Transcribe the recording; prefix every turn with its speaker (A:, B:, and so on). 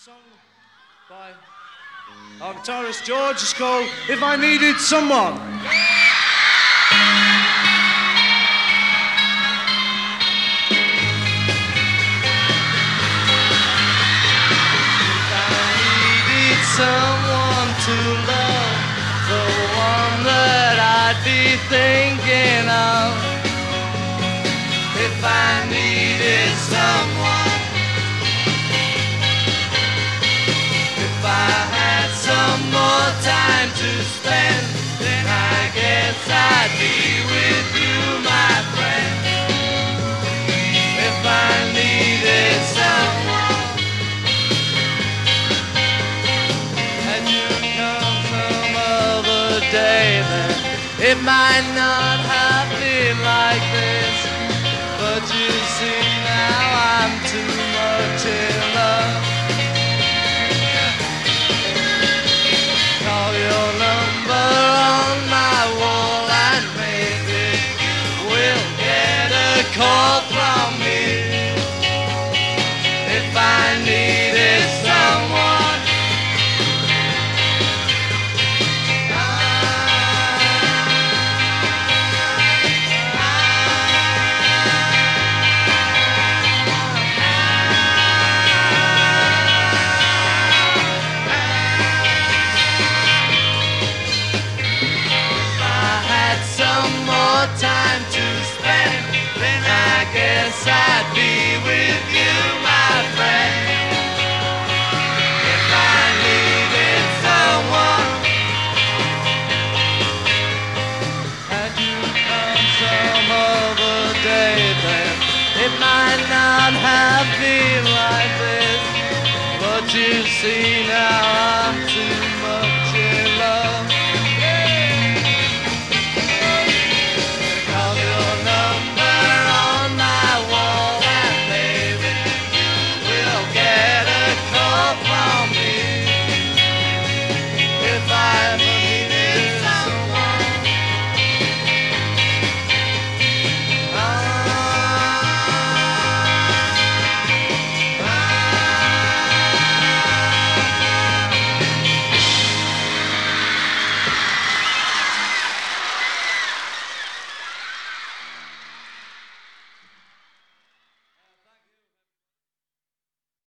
A: Song by our guitarist George is called If I Needed Someone. Someone to love, the one that I'd be thinking of. If I needed someone, if I had some more time to spend, then I guess I'd be with you, my friend. If I needed someone, day, then it might not have been like